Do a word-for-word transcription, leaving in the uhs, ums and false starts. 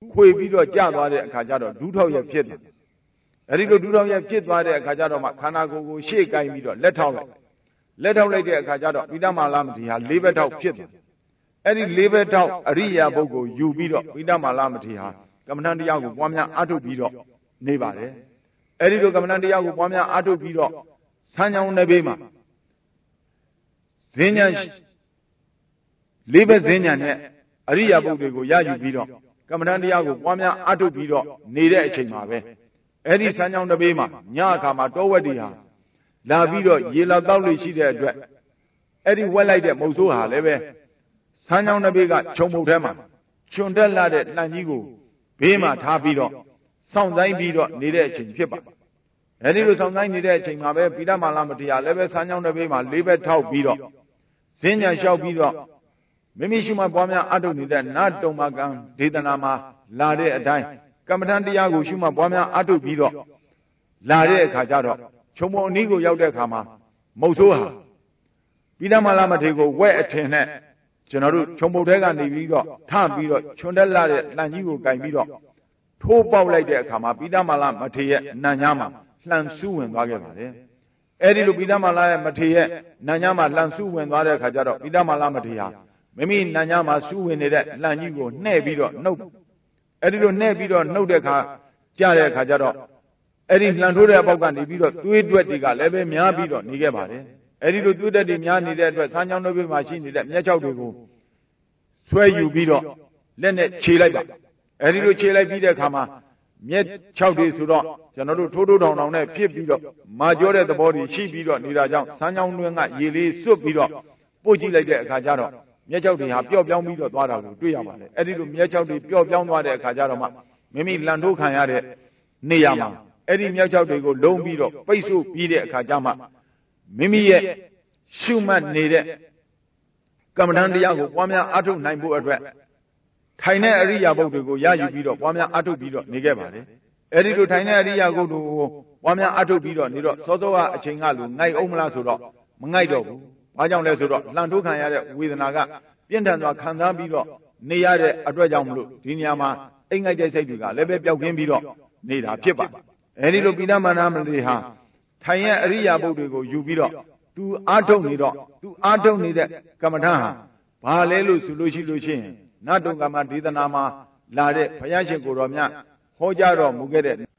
ခွေပြီးတော့ကြာသွားတဲ့အခါကျတော့ဒူးထောက်ရဲ့ဖြစ်တယ်အဲ့ဒီလိုဒူးထောက်ရဲ့ဖြစ်သွားတဲ့အခါကျတော့မှခန္ဓာကိုယ်ကိုရှေ့ကိုင်းပြီးတော့လက်ထောက်လိုက်လက်ထောက်လိုက်တဲ့အခါကျတော့ပိဋကမာလမထေရဟာလေးဘက်ထောက်ဖြစ်တယ်အဲ့ဒီလေးဘက်ထောက်အရိယာပုဂ္ဂိုလ်ယူပြီးတော့ပိဋကမာလမထေရဟာကမ္မဋ္ဌာန်းတရားကိုပွားများအားထုတ်ပြီးတော့နေပါတယ်အဲ့ဒီလိုကမ္မဋ္ဌာန်းတရားကိုပွားများအားထုတ်ပြီးတော့ဆန်းချောင်းတစ်ဘေးမှာဇင်းညာလေးဘက်ဇင်းညာနဲ့အရိယာပုဂ္ဂိုလ်ကိုရယူပြီးတော့ကမ္မဋ္ဌာန်းတရားကိုပွားများအားထုတ်ပြီးတော့နေတဲ့အချိန်မှာပဲအဲ့ဒီဆန်းချောင်းတစ်ဘေးမှာညအခါမှာတောဝက်တွေဟာလာပြီးတော့ရေလောက်တောက်လို့ရှိတဲ့အတွက်အဲ့ဒီဝက်လိုက်တဲ့မုတ်ဆိုးဟာလည်းပဲဆန်းချောင်းတစ်ဘေးကခြုံမုတ်ထဲမှာချွန်တက်လာတဲ့လှန်ကြီးကိုဘေးမှာထားပြီးတော့စောင့်ဆိုင်ပြီးတော့နေတဲ့အချိန်ဖြစ်ပါအဲ့ဒီလိုစောင့်ဆိုင်နေတဲ့အချိန်မှာပဲပိဋကမာလမထေရလည်းပဲဆန်းချောင်းတစ်ဘေးမှာလေးဘက်ထောက်ပြီးတော့ဇင်းညာလျှောက်ပြီးတော့မိမိရှိမှပွားများအထုတ်နေတဲ့နတ်တုံမကံဒေသနာမှာလာတဲ့အတိုင်းကမ္မဋ္ဌာန်းတရားကိုရှိမှပွားများအထုတ်ပြီးတော့လာတဲ့အခါကျတော့ခြုံပုံအနည်းကိုရောက်တဲ့အခါမှာမုတ်ဆိုးဟာပိဋကမာလမထေရကိုဝဲအထင်နဲ့ကျွန်တော်တို့ခြုံပုံထဲကနေပြီးတော့ထပြီးတော့ချွန်တက်လာတဲ့လှန်ကြီးကိုကင်ပြီးတော့ထိုးပေါက်လိုက်တဲ့အခါမှာပိဋကမာလမထေရရဲ့နံညာမှာလှန်ဆူးဝင်သွားခဲ့ပါတယ်အဲ့ဒီလိုပိဋကမာလရဲ့မထေရရဲ့နံညာမှာလှန်ဆူးဝင်သွားတဲ့အခါကျတော့ပိဋကမာလမထေရမိမိနံညာမှာဆူးဝင်နေတဲ့လှန်ကြီးကိုနှဲ့ပြီးတော့နှုတ်အဲ့ဒီလိုနှဲ့ပြီးတော့နှုတ်တဲ့အခါကြားတဲ့အခါကျတော့အဲ့ဒီလှန်ထိုးတဲ့အပေါက်ကနေပြီးတော့သွေးတွက်တွေကလည်းပဲများပြီးတော့နေခဲ့ပါတယ်အဲ့ဒီလိုသွေးတွက်တွေများနေတဲ့အတွက်ဆန်းချောင်းတစ်ဘေးမှာရှိနေတဲ့မျက်ခြောက်တွေကိုဆွဲယူပြီးတော့လက်နဲ့ခြေလိုက်ပါအဲ့ဒီလိုခြေလိုက်ပြီးတဲ့အခါမှာမျက်ခြောက်တွေဆိုတော့ကျွန်တော်တို့ထိုးထိုးတောင်တောင်နဲ့ဖြစ်ပြီးတော့မာကြောတဲ့သဘောတွေရှိပြီးတော့နေတာကြောင့်ဆန်းချောင်းတွင်းကရေလေးစွတ်ပြီးတော့ပို့ကြည့်လိုက်တဲ့အခါကျတော့မျက်ခြောက်တွေဟာပျော့ပြောင်းပြီးတော့သွားတာကိုတွေ့ရပါတယ်အဲ့ဒီလိုမျက်ခြောက်တွေပျော့ပြောင်းသွားတဲ့အခါကျတော့မှမိမိလန်ထိုးခံရတဲ့နေရာမှာအဲ့ဒီမျက်ခြောက်တွေကိုလုံးပြီးတော့ပိတ်ဆို့ပြီးတဲ့အခါကျမှမိမိရဲ့ရှုမှတ်နေတဲ့ကမ္မဋ္ဌာန်းတရားကိုပွားများအားထုတ်နိုင်ဖို့အတွက်ထိုင်တဲ့အရိယာပုဂ္ဂိုလ်ကိုရယူပြီးတော့ပွားများအားထုတ်ပြီးတော့နေခဲ့ပါတယ်အဲ့ဒီလိုထိုင်တဲ့အရိယာပုဂ္ဂိုလ်ကိုပွားများအားထုတ်ပြီးတော့နေတော့စောစောကအချိန်ကလိုငိုက်အောင်မလားဆိုတော့မငိုက်တော့ဘူးဘာကြောင့်လဲဆိုတော့လှန်ထိုးခံရတဲ့ဝေဒနာကပြင်းထန်စွာခံစားပြီးတော့နေရတဲ့အတွက်ကြောင့်မလို့ဒီနေရာမှာအိမ်ငိုက်တဲ့စိတ်တွေကလည်းပဲပျောက်ကင်းပြီးတော့နေတာဖြစ်ပါအဲဒီလိုပိဋကမာနမထေရဟာထိုင်ရဲ့အရိယာပုဂ္ဂိုလ်ကိုယူပြီးတော့သူအားထုတ်နေတော့သူအားထုတ်နေတဲ့ကမ္မဋ္ဌာန်းဟာဘာလဲလို့ဆိုလို့ရှိလို့ရှိရင်နတ်တုံကမ္မဒေသနာမှာလာတဲ့ဘုရားရှင်ကိုယ်တော်မြတ်ဟောကြားတော်မူခဲ့တဲ့